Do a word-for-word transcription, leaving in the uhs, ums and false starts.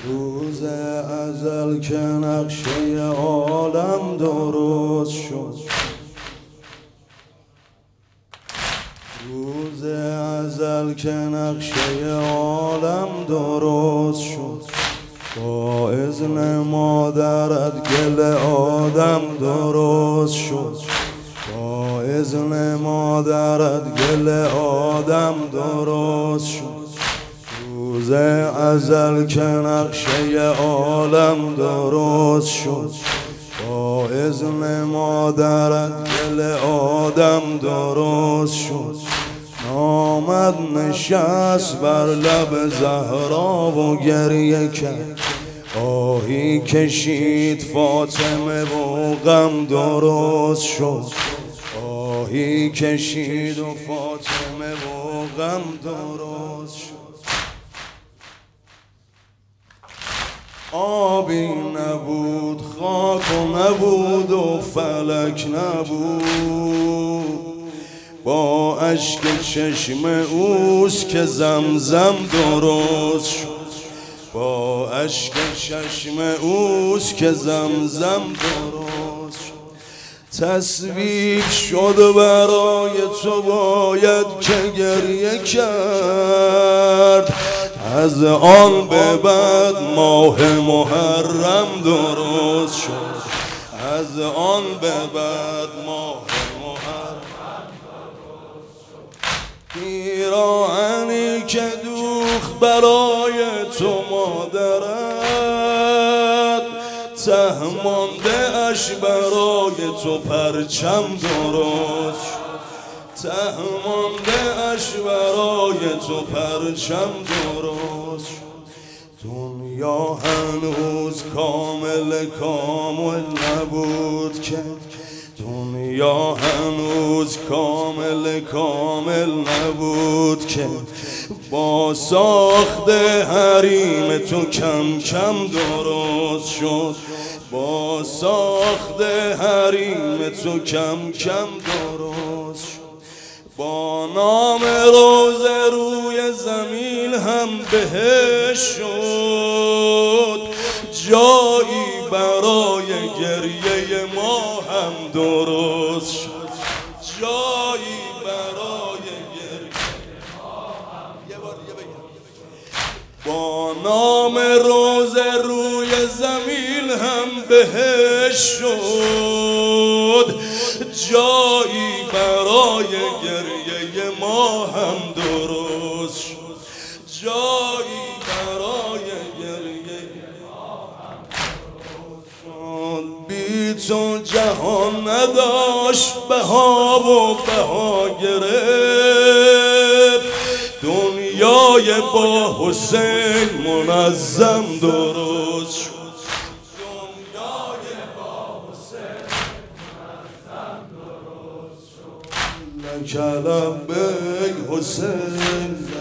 روز ازل که نقشه عالم درست شد، روز ازل که نقشه عالم درست شد، با اذن مادرت گل آدم درست شد، با اذن مادرت گل آدم درست شد، روز ازل که نقشه عالم درست شد، با اذن مادرت گل آدم درست شد. آمد نشست بر لب زهرا و گریه کرد، آهی کشید فاطمه و غم درست شد، آهی کشید و فاطمه و غم درست شد. آبی نبود، خاک و نبود و فلک نبود، با اشک چشم اوست که زمزم درست شد، با اشک چشم اوست که زمزم درست شد. تصویب شد برای تو باید که گریه کرد، از آن به بعد ماه محرم درست شد، از آن به بعد ماه پیراهنی که دوخت برای تو مادرت، ته مانده اش برای تو پرچم درست شد، ته مانده اش برای تو پرچم درست شد. دنیا هنوز کامل کامل نبود که، دنیا هنوز کامل کامل نبود که، با ساخت حریم تو کم کم درست شد، با ساخت حریم تو کم کم درست شد. با نام روز روی زمین هم بهش شد، جایی برای گریه ما هم درست شد، جایی برای گریه ما هم. یه بار دیگه بگم. با نام روز روی زمین هم بهش شد، جایی برای گریه ما هم درست شد، جایی برای گریه ما هم درست شد. بی تو جهان نداشت بها و بها گرفت، دنیای با حسین منظم درست شد، دنیای با حسین منظم درست شد. لک لبیک حسین